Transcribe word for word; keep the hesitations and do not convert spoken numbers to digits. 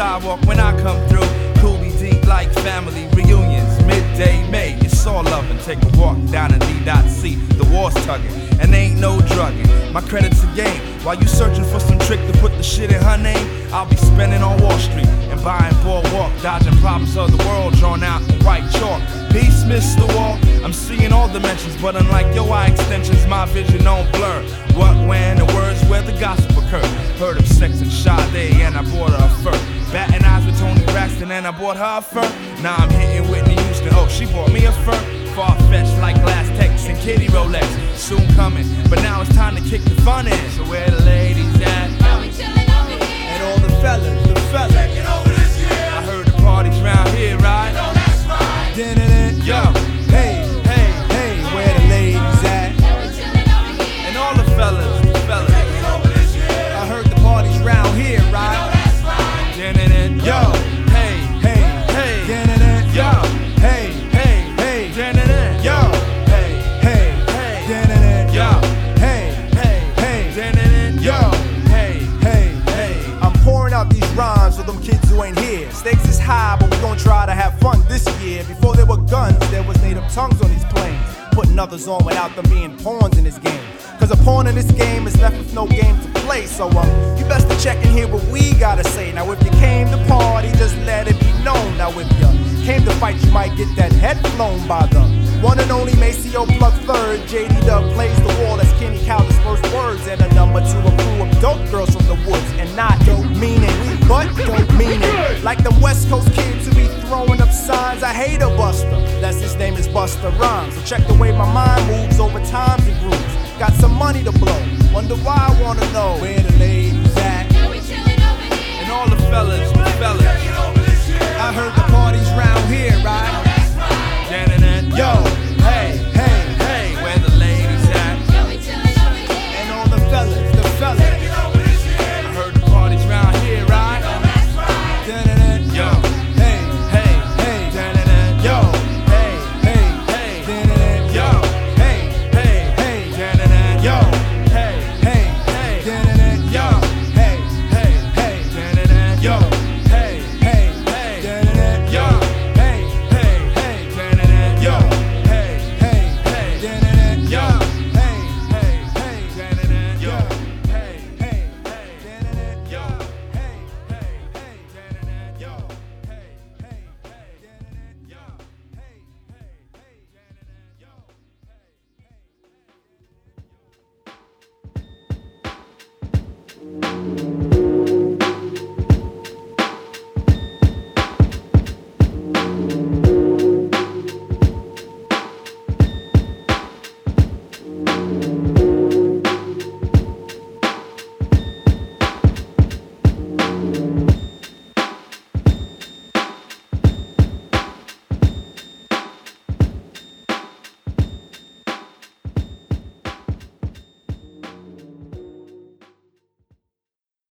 sidewalk when I come through. Cooley deep like family reunions, midday May. It's all loving. Take a walk down in D.C. The war's tugging, and ain't no drugging. My credit's a game. While you searching for some trick to put the shit in her name, I'll be spending on Wall Street and buying boardwalk, dodging problems of the world drawn out in white chalk. Peace, Mister Wall. I'm seeing all dimensions, but unlike your eye extensions, my vision don't blur. What, when, the words where the gossip occur. Heard of sex and Sade, and I bought her a fur. Batting eyes with Tony Braxton, and I bought her a fur. Now I'm hitting Whitney Houston. Oh, she bought me a fur. Far-fetched like Glass Tex and Kitty Rolex. Soon coming, but now it's time to kick the fun in. So where the ladies at? Now we chillin' over here. And all the fellas, the fellas. Taking over this year. I heard the parties round here, right? No, that's right. Din-din-din. Yo, hey, hey, hey, where the ladies at? Now we chillin' over here. And all the fellas, the fellas. Taking over this year. I heard the parties round here, No, right? that's right. Din-din-din. Yo, hey, hey, hey. Din-din-din. Yo, hey, hey, hey. Din-din-din. Yo, hey, hey, hey. Din-din-din. Yo, hey, hey, hey. Din-din-din. Yo, hey, hey, hey. I'm pouring out these rhymes for them kids who ain't here. Stakes is high, but we gon' try to have fun this year. Before there were guns, there was native tongues on these planes, putting others on without them being pawns in this game. Cause a pawn in this game is left with no game to play. So um, you best to check and hear what we gotta say. Now if you came to party, just let it be known. Now if you came to fight, you might get that head blown by the one and only Maceo Plug Third. J D Dub plays the wall as Kenny Calder's first words. And a number two, a crew of dope girls from the woods. And not dope meaning, but dope meaning. Like them West Coast kids who be throwing up signs. I hate a buster, that's his name is Busta Rhymes. So check the way my mind moves over times and grooves. Got some money to blow, wonder why I wanna know where the ladies at. Now we chillin' over here. And all the fellas, the fellas. Taking over this year. I heard the parties round here, No, right? that's right. Din-din-din. Yo, hey,